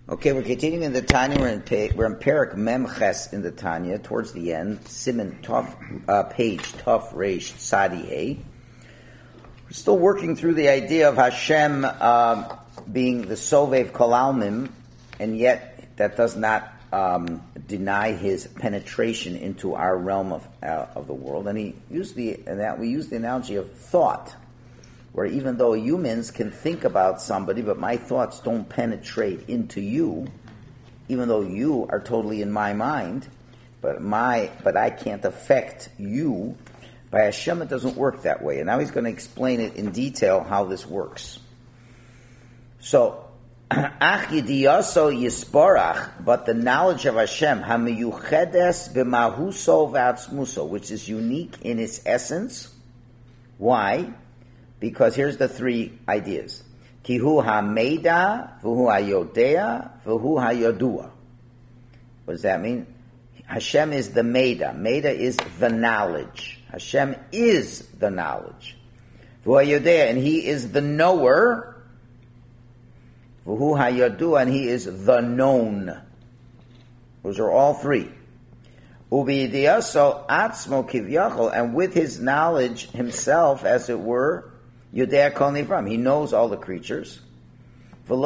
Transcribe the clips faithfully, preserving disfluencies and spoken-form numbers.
Okay, we're continuing in the Tanya. We're in, we're in Perek Memches in the Tanya, towards the end. Siman Tov, uh, page Tov Reish Sadi A. We're still working through the idea of Hashem uh, being the Sovev Kol Almim, and yet that does not um, deny His penetration into our realm of uh, of the world. And he used the and that we used the analogy of thought, where even though humans can think about somebody, but my thoughts don't penetrate into you, even though you are totally in my mind, but my but I can't affect you. By Hashem, it doesn't work that way. And now he's going to explain it in detail how this works. So, Ach Yidiyaso Yisborach, but the knowledge of Hashem, Hamiyuchedes b'mahuso v'atzmuso, which is unique in its essence. Why? Because here's the three ideas. Kihu ha-meida, v'hu ha-yodea, v'hu ha-yodua. What does that mean? Hashem is the meida. Meida is the knowledge. Hashem is the knowledge. V'hu ha-yodea, and He is the knower. V'hu ha-yodua, and He is the known. Those are all three. Ubiyidiyaso atzmo kivyachol, and with His knowledge Himself, as it were, Yodea Kol Nivram. He knows all the creatures. But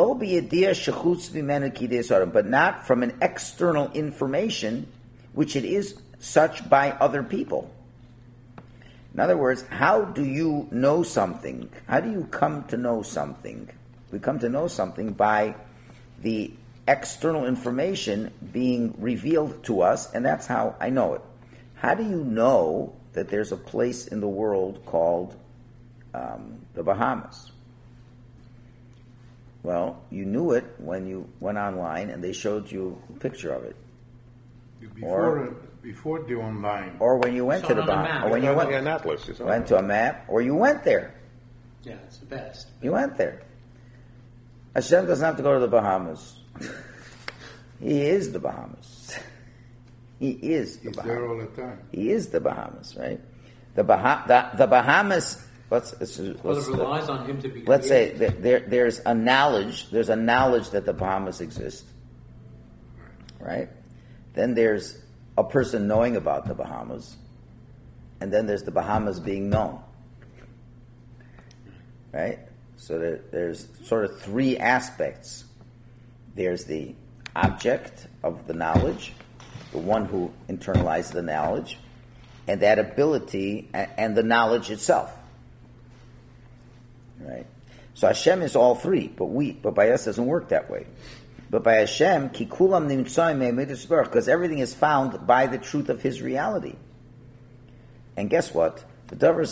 not from an external information, which it is such by other people. In other words, how do you know something? How do you come to know something? We come to know something by the external information being revealed to us, and that's how I know it. How do you know that there's a place in the world called Um, the Bahamas? Well, you knew it when you went online and they showed you a picture of it. Before or, before the online, or when you went to the Bahamas, or when you went, Atlas, went to a map, or you went there. Yeah, it's the best. You went there. Hashem doesn't have to go to the Bahamas. He is the Bahamas. He is the He's Bahamas. there all the time. He is the Bahamas, right? The, bah- the, the Bahamas. Let's, let's, let's, well, it relies on Him to be let's say created. that there, there's a knowledge, there's a knowledge that the Bahamas exist, right? Then there's a person knowing about the Bahamas, and then there's the Bahamas being known, right? So there, there's sort of three aspects. There's the object of the knowledge, the one who internalizes the knowledge, and that ability, and the knowledge itself. Right, so Hashem is all three, but we, but by us, doesn't work that way. But by Hashem, kikulam nimtzoyim me'edisberach, because everything is found by the truth of His reality. And guess what? This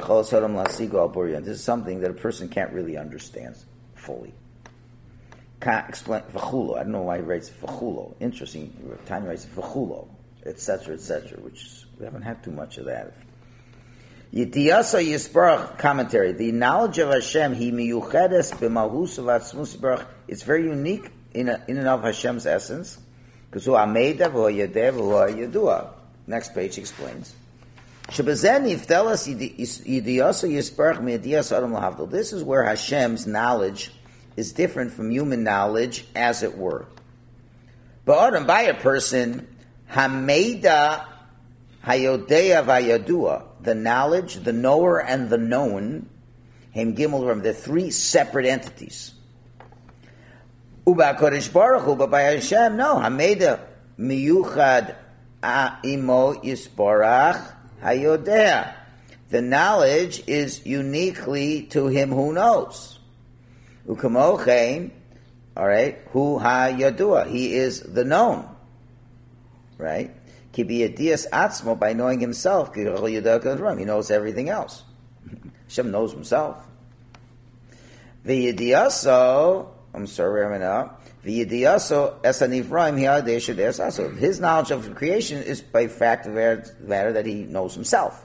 is something that a person can't really understand fully. Can't explain v'chulo. I don't know why he writes v'chulo. Interesting. Tanya writes v'chulo, et cetera, et cetera. Which is, we haven't had too much of that. Yidiyasa Yisbarach commentary. The knowledge of Hashem, He miyuchedes b'malhus v'atzmus Yisbarach. It's very unique in, a, in and of Hashem's essence. Because hu ameida v'hu yedeh v'hu yedua. Next page explains. Shebezen yiftelas yidiyasa Yisbarach miyidiyasa adam lahavdol. This is where Hashem's knowledge is different from human knowledge, as it were. But Adam, by a person, hameida hayodea v'yadua. The knowledge, the knower, and the known, Hem Gimel Ram, they're three separate entities. Uba Kodesh Baruch Hu, but by Hashem, no. Hameda miyuchad imo yisbarach hayodea. The knowledge is uniquely to him who knows. Ukamochein, all right, hu hayodua. He is the known, right? Kibiyadias atzmo, by knowing himself, he knows everything else. Hashem knows himself. V'yidiyaso, I'm sorry, I'm up. V'yidiyaso esanivraim hi'adeshu de'asaso. His knowledge of creation is by fact of the matter that he knows himself.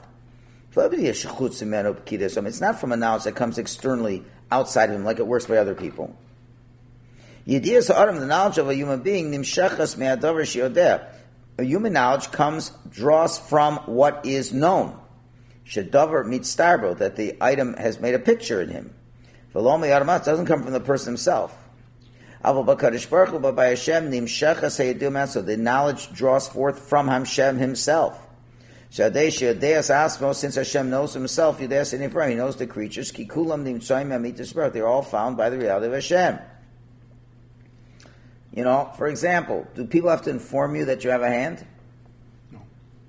It's not from a knowledge that comes externally outside of him, like it works by other people. Yidiyas ha'adam, the knowledge of a human being, nimshachas me'adavar she'odeh. A human knowledge comes, draws from what is known. Shedavar mitzdarbo, that the item has made a picture in him. V'lo me'yarmat, doesn't come from the person himself. But by Hashem, so the knowledge draws forth from Hashem himself. Since Hashem knows himself, he knows the creatures. They're all found by the reality of Hashem. You know, for example, do people have to inform you that you have a hand? No.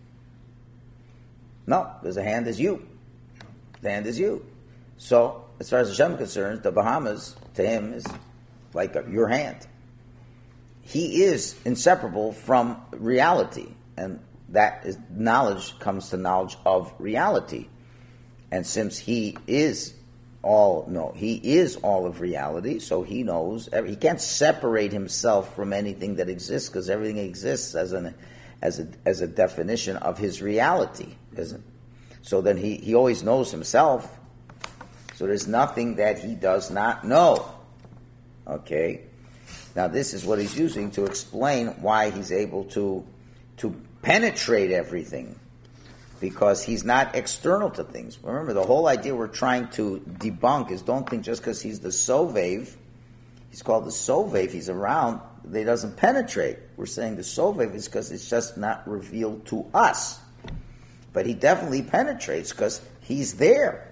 No, because the hand is you. The hand is you. So, as far as Hashem is concerned, the Bahamas, to him, is like your hand. He is inseparable from reality, and that is knowledge comes to knowledge of reality. And since he is all no, he is all of reality, so he knows. He can't separate himself from anything that exists, because everything exists as an as a as a definition of his reality, isn't? So then he he always knows himself. So there's nothing that he does not know. Okay. Now this is what he's using to explain why he's able to to penetrate everything, because he's not external to things. Remember, the whole idea we're trying to debunk is, don't think just because he's the Sovev, he's called the Sovev, he's around, he doesn't penetrate. We're saying the Sovev is because it's just not revealed to us. But he definitely penetrates because he's there.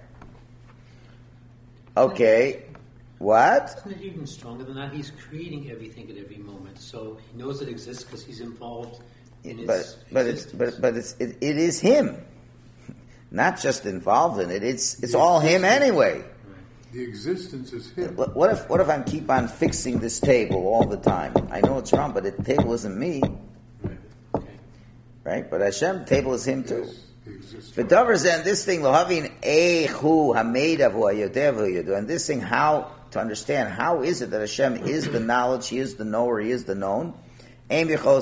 Okay, what? Isn't it even stronger than that? He's creating everything at every moment, so he knows it exists because he's involved in its but but it's but but it's it, it is him, not just involved in it. It's it's all him anyway. The existence is him. What if what if I keep on fixing this table all the time? I know it's wrong, but the table isn't me, Right. Okay. right? But Hashem, the table is him too. Yes, he exists. V'davar zeh, and this thing lohavin ehu hamedav hu hayodev hu yodu, and this thing, how to understand how is it that Hashem is the knowledge, He is the knower, He is the known. A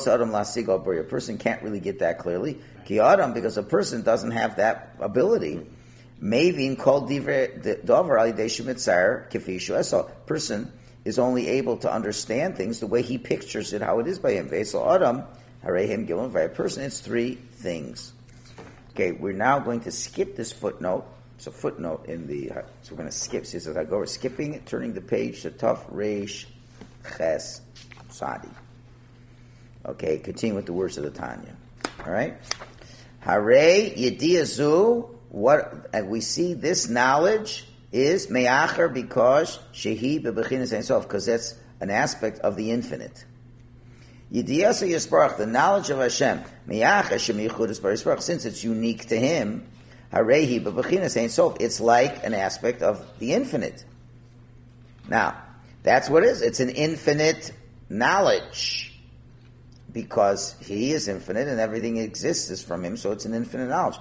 person can't really get that clearly. Ki adam, because a person doesn't have that ability. Mevin called davar al yidei shemitzar kifi shu'esa. Person is only able to understand things the way he pictures it, how it is by him. Vesel adam harehim gilon v'ay. A person, it's three things. Okay, we're now going to skip this footnote. It's a footnote in the. So we're going to skip. See, so I go. We're skipping it, turning the page to Taf Reish Ches Sadi. Okay, continue with the words of the Tanya. All right. Hare Yediazu. What and we see this knowledge is me'acher because shehi bebechinas ein sof, because that's an aspect of the infinite. Yediasu Yisparach, the knowledge of Hashem, me'acher shemichud Yisparach, since it's unique to Him. Harehi bebechinas ein sof. It's like an aspect of the infinite. Now, that's what it is. It's an infinite knowledge. Because He is infinite and everything exists is from Him, so it's an infinite knowledge.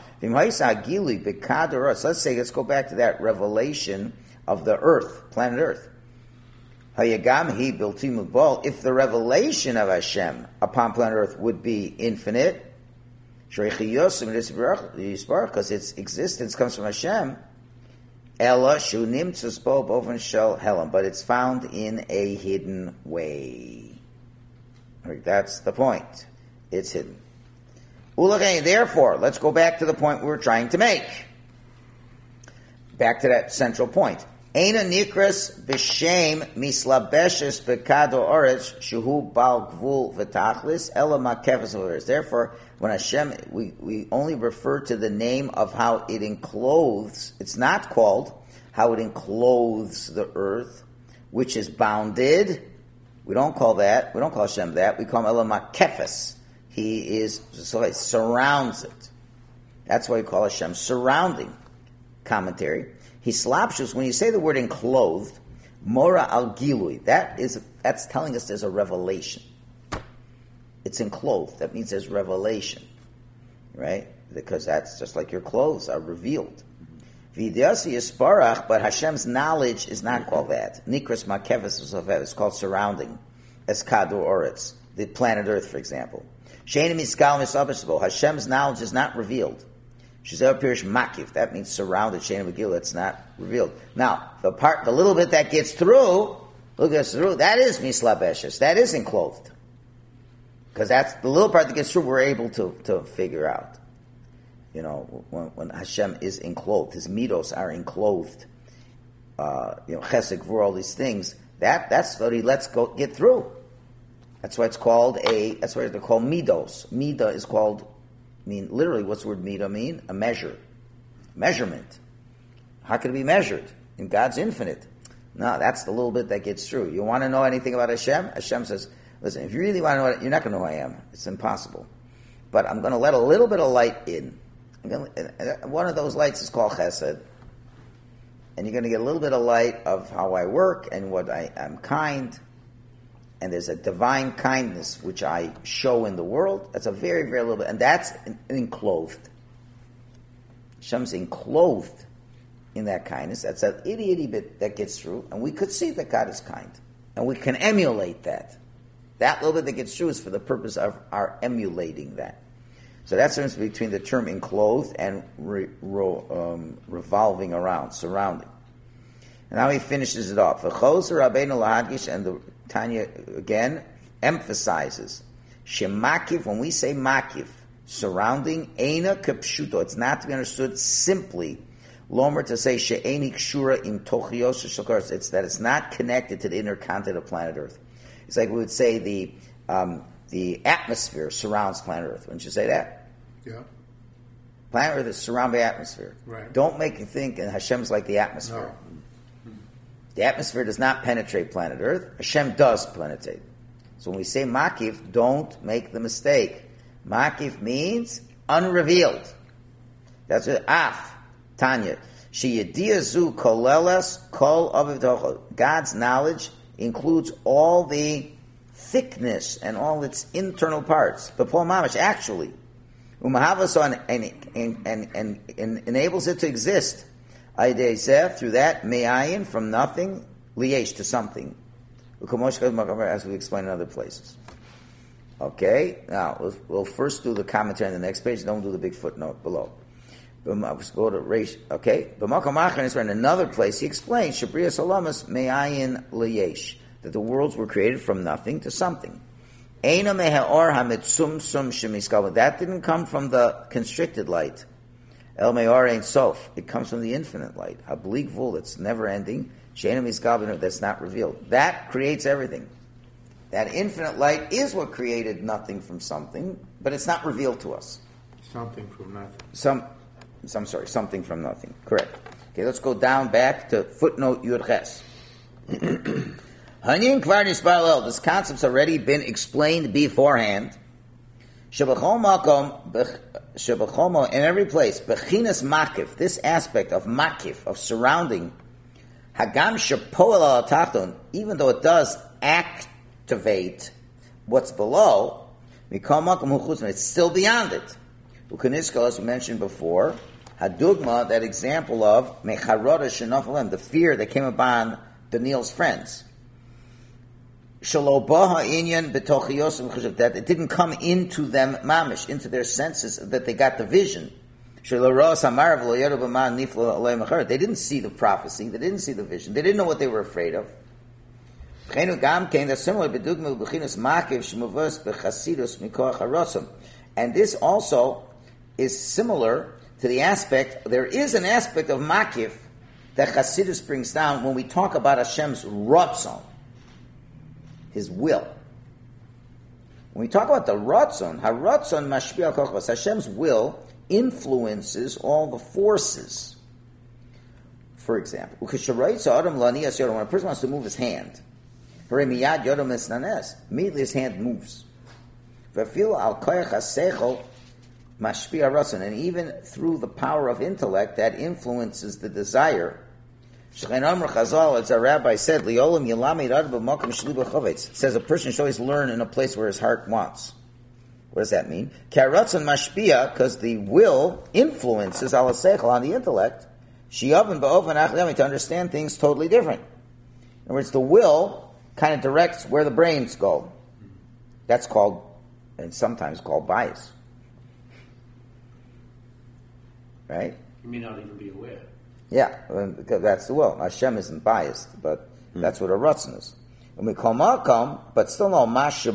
So let's say, let's go back to that revelation of the earth, planet Earth. If the revelation of Hashem upon planet Earth would be infinite, because its existence comes from Hashem, but it's found in a hidden way. That's the point. It's hidden. Therefore, let's go back to the point we were trying to make. Back to that central point. Eina nikras b'shem mislabeshes bekado oretz shuhu bal gvul v'tachlis ela makefes oretz. Therefore, when Hashem, we, we only refer to the name of how it enclothes. It's not called how it enclothes the earth, which is bounded. We don't call that, we don't call Hashem that, we call him Elam HaKefes. He is, so he surrounds it. That's why we call Hashem surrounding. Commentary. He slapshus, when you say the word enclothed, Mora al Gilui, that is, that's telling us there's a revelation. It's enclosed, that means there's revelation. Right? Because that's just like your clothes are revealed. Vidyasi Yisparach, but Hashem's knowledge is not called that. Nikras Makevis is called surrounding. Eskadu Oretz, the planet Earth, for example. Sheinim Iskal Misabishabo, Hashem's knowledge is not revealed. Shizel Pirish Makif, that means surrounded. Sheinim Megillah, it's not revealed. Now, the part, the little bit that gets through, look gets through, that is Mislabeshes, that is enclosed. Because that's the little part that gets through, we're able to, to figure out. You know, when, when Hashem is enclosed, His midos are enclosed. Uh, you know, chesed, gvur, all these things, That that's what he lets go get through. That's why it's called a. That's why they're called midos. Midah is called. I mean, literally, what's the word midah mean? A measure, measurement. How can it be measured? In God's infinite. No, that's the little bit that gets through. You want to know anything about Hashem? Hashem says, listen, if you really want to know it, you're not going to know who I am. It's impossible. But I'm going to let a little bit of light in. I'm going to, one of those lights is called chesed. And you're going to get a little bit of light of how I work and what I am kind. And there's a divine kindness which I show in the world. That's a very, very little bit. And that's enclosed. Hashem's enclosed in that kindness. That's an itty itty bit that gets through. And we could see that God is kind. And we can emulate that. That little bit that gets through is for the purpose of our emulating that. So that's the difference between the term enclosed and re, ro, um, revolving around, surrounding. And now he finishes it off. And the Tanya again emphasizes shemakif. When we say makif, surrounding, eina kepshuto. It's not to be understood simply. Lomer to say she'eni kshura im tochios shakars. It's that it's not connected to the inner content of planet Earth. It's like we would say the um, the atmosphere surrounds planet Earth. Wouldn't you say that? Yeah. Planet Earth is surrounded by atmosphere. Right. Don't make you think and Hashem's like the atmosphere. No. The atmosphere does not penetrate planet Earth. Hashem does penetrate. So when we say makif, don't make the mistake. Makif means unrevealed. That's it. Af, Tanya. Sheyediazu kolelas kol aviv. God's knowledge includes all the thickness and all its internal parts. But Paul Mamish, actually, umahavason and, and, and, and, and enables it to exist. Through that, me'ayin, from nothing, liyesh, to something. As we explain in other places. Okay, now we'll, we'll first do the commentary on the next page, don't do the big footnote below. Let's go to Reish. Okay, in another place, he explains, Shabriya Salamas me'ayin liyesh, that the worlds were created from nothing to something. That didn't come from the constricted light. El Me'or Ein Sof. It comes from the infinite light. Hablik Vul, that's never ending. She'ena Mizgabin, that's not revealed. That creates everything. That infinite light is what created nothing from something, but it's not revealed to us. Something from nothing. Some, I'm sorry, something from nothing. Correct. Okay, let's go down back to footnote Yud Ches. Hanyin Kvar Nisparlel. This concept's already been explained beforehand. Shebachol Makom. Shebachomo, in every place, bechinas makif, this aspect of makif, of surrounding, hagam shepoel al tachton, even though it does activate what's below, mikol makom hu chutzman, it's still beyond it. Ukanisko, as we mentioned before, hadugma, that example of mecharota shenofalem, the fear that came upon Daniel's friends. That it didn't come into them mamish, into their senses, that they got the vision. They didn't see the prophecy, they didn't see the vision, they didn't know what they were afraid of. And this also is similar to the aspect, there is an aspect of makif that Chassidus brings down when we talk about Hashem's ratzon, His will. When we talk about the ratzon, haratzon mashpia kochvas, Hashem's will influences all the forces. For example, when a person wants to move his hand, immediately his hand moves. And even through the power of intellect, that influences the desire. As our rabbi said, it says a person should always learn in a place where his heart wants. What does that mean? Because the will influences on the intellect, to understand things totally different. In other words, the will kind of directs where the brains go. That's called, and sometimes called, bias. Right? You may not even be aware. Yeah, because that's the will. Hashem isn't biased, but hmm. that's what a ratzon is. But still no,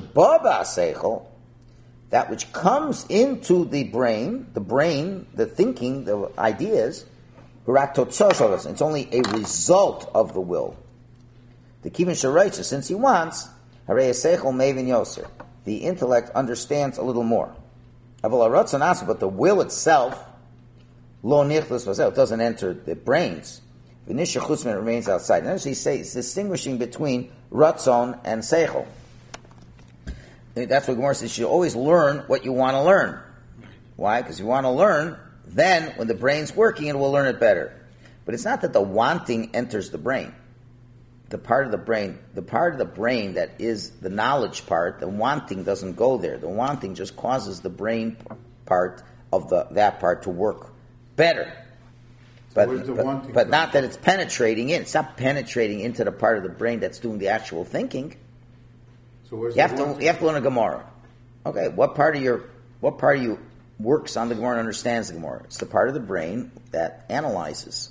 that which comes into the brain, the brain, the thinking, the ideas, it's only a result of the will. The kivin sharaitza, since he wants, harei seichel mevin yoser. The intellect understands a little more. Aval haratzon asa, but the will itself, lo nichlas vazel, doesn't enter the brains. V'nisha chutzman, it remains outside. Notice he says he's distinguishing between ratzon and seichel. That's what Gemara says. You always learn what you want to learn. Why? Because you want to learn, then when the brain's working, it will learn it better. But it's not that the wanting enters the brain. The part of the brain, the part of the brain that is the knowledge part, the wanting doesn't go there. The wanting just causes the brain part of the that part to work better. So but the but, but not that it's penetrating in. It's not penetrating into the part of the brain that's doing the actual thinking. So where's you have the to you have to learn a Gemara. Okay, what part of your what part of you works on the Gemara and understands the Gemara? It's the part of the brain that analyzes.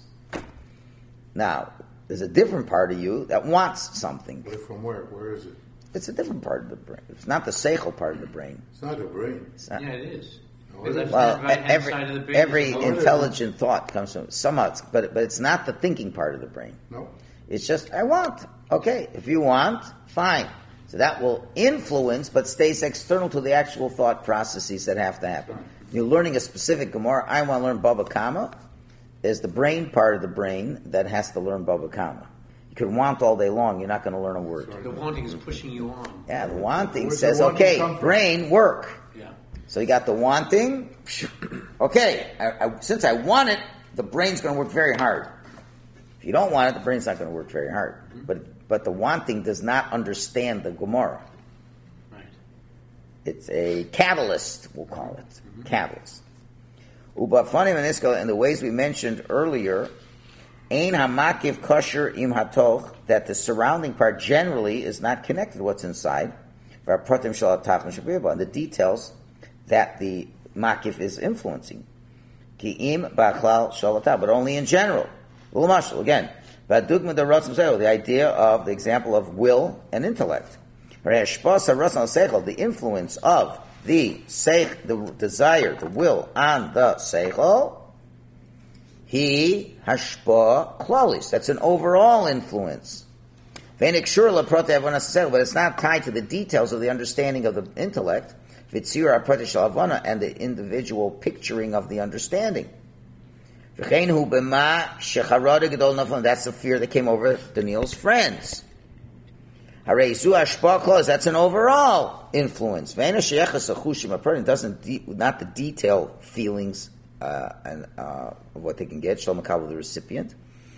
Now, there's a different part of you that wants something. But from where? Where is it? It's a different part of the brain. It's not the seichel part of the brain. It's not the brain. It's not, Yeah, it is. No, Because it that's is. well, the right-hand every side of the brain every is the lower- intelligent thought comes from somehow, it's, but but it's not the thinking part of the brain. No. It's just I want. Okay, if you want, fine. So that will influence, but stays external to the actual thought processes that have to happen. You're learning a specific Gemara. I want to learn Baba Kama. There's the brain part of the brain that has to learn Baba Kama. You could want all day long. You're not going to learn a word. Sorry. The wanting is pushing you on. Yeah, the wanting Where's says, the wanting okay, come from? brain, work. Yeah. So you got the wanting. Okay, I, I, since I want it, the brain's going to work very hard. If you don't want it, the brain's not going to work very hard. Mm-hmm. But but the wanting does not understand the Gemara. Right. It's a catalyst, we'll call it. Mm-hmm. Catalyst. Uba funny in the ways we mentioned earlier, ein hamakif kosher im hatoch, that the surrounding part generally is not connected to what's inside. And the details that the makif is influencing. Ki im bachlal shalata, but only in general. Again, the idea of the example of will and intellect. The influence of the seich, the desire, the will on the seichel, he hashpa klalis. That's an overall influence. But it's not tied to the details of the understanding of the intellect, and the individual picturing of the understanding. That's the fear that came over Daniel's friends. That's an overall influence. A person doesn't de- not the detailed feelings uh, and uh, of what they can get. Shalom Makabel, the recipient.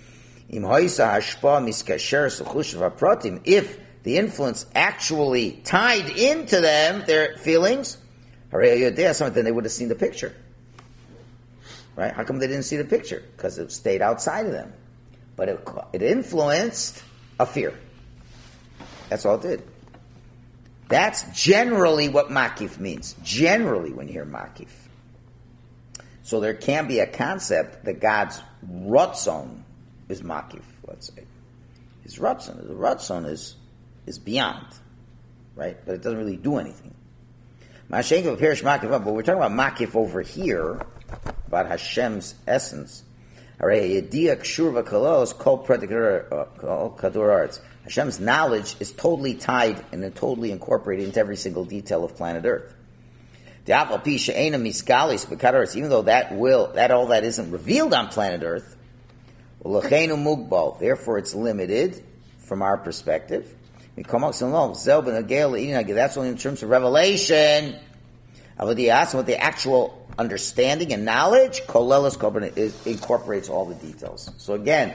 If the influence actually tied into them, their feelings, then they would have seen the picture. Right? How come they didn't see the picture? Because it stayed outside of them. But it, it influenced a fear. That's all it did. That's generally what makif means. Generally, when you hear makif. So there can be a concept that God's ratzon is makif, let's say. His ratzon, the ratzon is, is beyond. Right? But it doesn't really do anything. But we're talking about makif over here, about Hashem's essence. Hashem's knowledge is totally tied and totally incorporated into every single detail of planet Earth. Even though that will, that all that isn't revealed on planet Earth, therefore it's limited from our perspective. That's only in terms of revelation. What the actual understanding and knowledge, is, incorporates all the details. So again,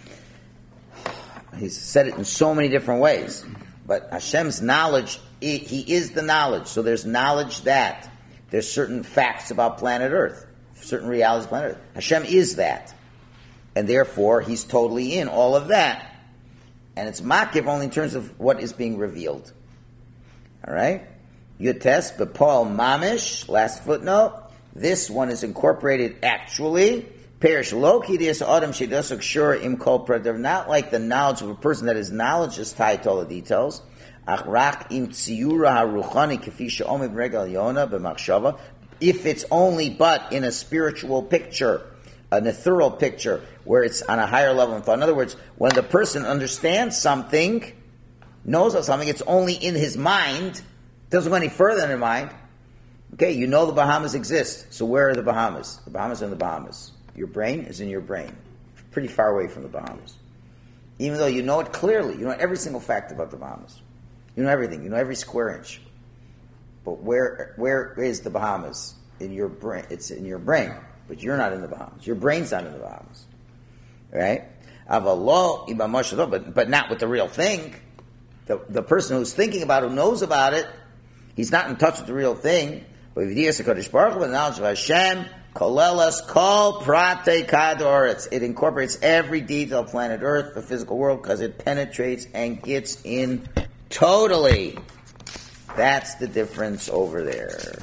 he's said it in so many different ways. But Hashem's knowledge, he is the knowledge. So there's knowledge that there's certain facts about planet Earth, certain realities of planet Earth. Hashem is that. And therefore, he's totally in all of that. And it's makif only in terms of what is being revealed. All right? Yutes, but Paul Mamish, last footnote, this one is incorporated actually. Perish Loki, this Adam Shedasuk Shura Im Kol Pradev, not like the knowledge of a person that his knowledge is tied to all the details. Achrach Im Tziyura HaRuchani Kefi She'omed Regal Yona B'Machshava, if it's only but in a spiritual picture an ethereal picture where it's on a higher level of thought. In other words, when the person understands something, knows of something, it's only in his mind, doesn't go any further in his mind. Okay, you know the Bahamas exist. So where are the Bahamas? The Bahamas are in the Bahamas. Your brain is in your brain. Pretty far away from the Bahamas. Even though you know it clearly. You know every single fact about the Bahamas. You know everything. You know every square inch. But where where is the Bahamas? In your brain. It's in your brain. But you're not in the Bahamas. Your brain's not in the Bahamas. Right? But, but not with the real thing. The, the person who's thinking about it, who knows about it, he's not in touch with the real thing. But with the knowledge of Hashem, kolelas kol prate kador, it incorporates every detail of planet Earth, the physical world, because it penetrates and gets in totally. That's the difference over there.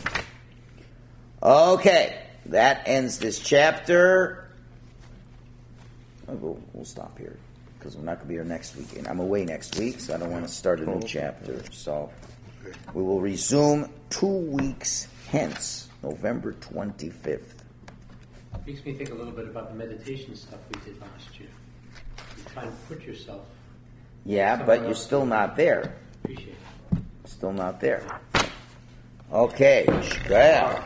Okay, that ends this chapter. We'll, we'll stop here because we're not going to be here next week. And I'm away next week, so I don't want to start a new chapter. So we will resume two weeks hence, November twenty-fifth. Makes me think a little bit about the meditation stuff we did last year. You try and put yourself. Yeah, but you're still not there. Appreciate it. Still not there. Okay. Shkaya.